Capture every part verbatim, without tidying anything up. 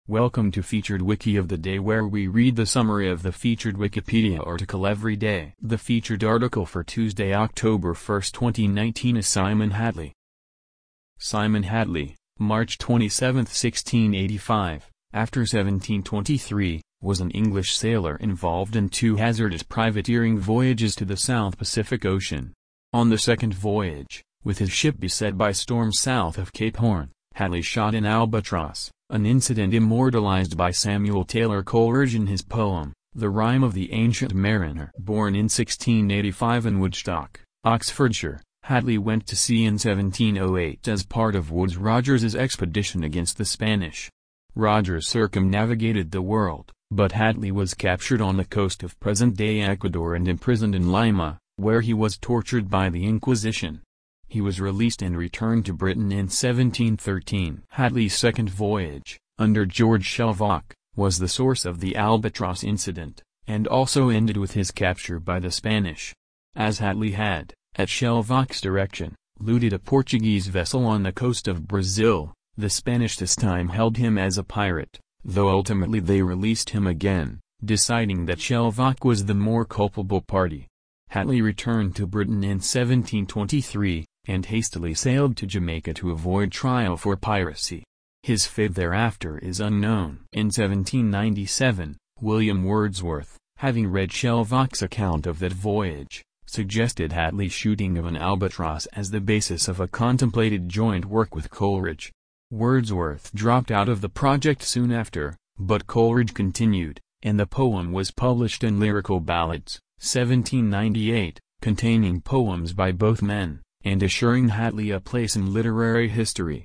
Welcome to Featured Wiki of the Day, where we read the summary of the featured Wikipedia article every day. The featured article for Tuesday, October first, twenty nineteen is Simon Hadley. Simon Hadley, March twenty-seventh, sixteen eighty-five, after seventeen twenty-three, was an English sailor involved in two hazardous privateering voyages to the South Pacific Ocean. On the second voyage, with his ship beset by storms south of Cape Horn, Hadley shot an albatross, an incident immortalized by Samuel Taylor Coleridge in his poem, The Rime of the Ancient Mariner. Born in sixteen eighty-five in Woodstock, Oxfordshire, Hadley went to sea in seventeen oh eight as part of Woodes Rogers's expedition against the Spanish. Rogers circumnavigated the world, but Hadley was captured on the coast of present-day Ecuador and imprisoned in Lima, where he was tortured by the Inquisition. He was released and returned to Britain in seventeen thirteen. Hadley's second voyage, under George Shelvocke, was the source of the Albatross incident, and also ended with his capture by the Spanish. As Hadley had, at Shelvocke's direction, looted a Portuguese vessel on the coast of Brazil, the Spanish this time held him as a pirate, though ultimately they released him again, deciding that Shelvocke was the more culpable party. Hadley returned to Britain in seventeen twenty-three, and hastily sailed to Jamaica to avoid trial for piracy. His fate thereafter is unknown. In seventeen ninety-seven, William Wordsworth, having read Shelvocke's account of that voyage, suggested Hadley's shooting of an albatross as the basis of a contemplated joint work with Coleridge. Wordsworth dropped out of the project soon after, but Coleridge continued, and the poem was published in Lyrical Ballads, seventeen ninety-eight, containing poems by both men, and assuring Hadley a place in literary history.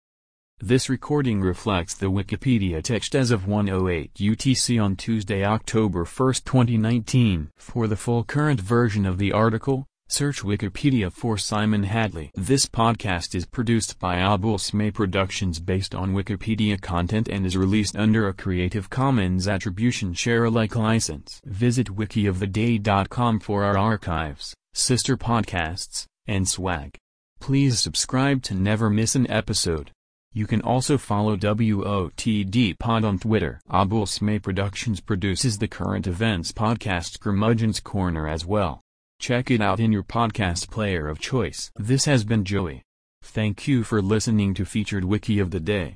This recording reflects the Wikipedia text as of one oh eight U T C on Tuesday, October first, twenty nineteen. For the full current version of the article, search Wikipedia for Simon Hadley. This podcast is produced by Abul Smay Productions based on Wikipedia content and is released under a Creative Commons Attribution Share-alike license. Visit wiki of the day dot com for our archives, sister podcasts, and swag. Please subscribe to never miss an episode. You can also follow W O T D Pod on Twitter. Abul Smay Productions produces the current events podcast Curmudgeon's Corner as well. Check it out in your podcast player of choice. This has been Joey. Thank you for listening to Featured Wiki of the Day.